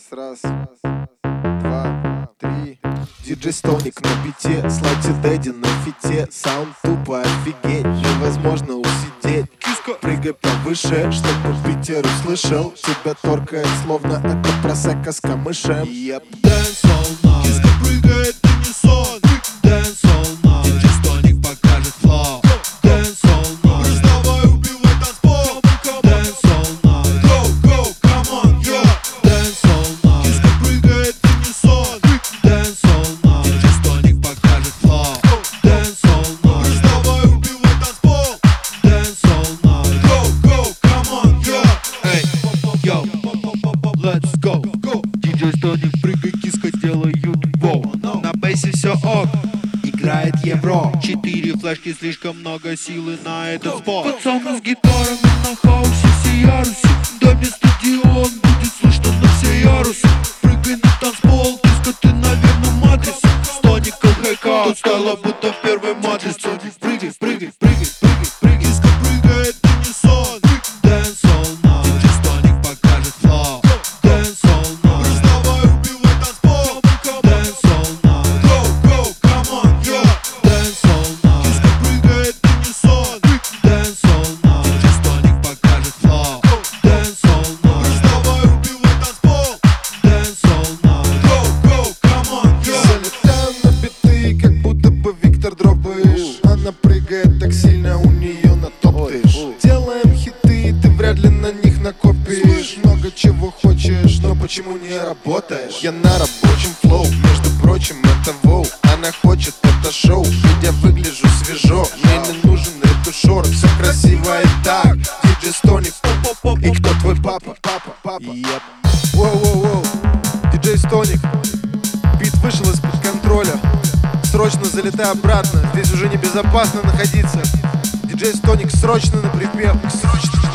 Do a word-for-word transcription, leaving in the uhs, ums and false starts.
Раз, раз, два, три. Диджей Стоник на бите, слайте дэдди на фите. Саунд тупо офигеть, невозможно усидеть. Прыгай повыше, чтобы Питер услышал. Тебя торкает, словно это просека с камышем. Yep. Dance all night. Киска прыгает в унисон. Dance all night. Диджей Стоник покажет флоу. Dance all night. Раздавай, убивай танцпол. Dance all night. Go, go, come on, yo. Dance all night. Киска прыгает в унисон. Dance all night. Диджей Стоник покажет флоу. Dance all night. Раздавай, убивай танцпол. Dance all night. Go, go, come on, yo. Эй, yo, let's go. Диджей Стоник, прыгай, киска, делают воу. На бейсе все ок, играет евро. Четыре флешки, слишком много силы на этот спот. Пацаны с гитарами на хаусе, все ярусе. В доме стадион, будет слышно на все ярусы. Прыгай на танцпол, киска, ты на верном адресе. Стоник, КХК, тут стало будто в первой матрице. Прыгай, прыгай, прыгай, прыгай, прыгай. Киска прыгает в унисон. Dance all night. Диджей Стоник покажет флоу. Dance all night. Раздавай, убивай танцпол. Dance all night. Go, go, come on, yo. Dance all night. Киска прыгает в унисон. Dance all night. Диджей Стоник покажет флоу. Dance all night. Раздавай, убивай танцпол. Dance all night. Go, go, come on, yo. Залетаю на биты, как будто бы Виктор Дробыш. Она прыгает так сильно, у нее на топ тыш. Делаем хиты, ты вряд ли на них накопишь. Много чего хочешь, но почему не работаешь? Я на рабочем флоу, между прочим, это воу. Она хочет это шоу, ведь я выгляжу свежо. Мне не нужен ретушер, все красиво и так. Диджей Стоник, и кто твой папа? Папа, папа. Yep. Воу-воу-воу, Диджей Стоник. Бит вышел из-под контроля. Срочно залетай обратно, здесь уже небезопасно находиться. Диджей Стоник, срочно на припев. Срочно.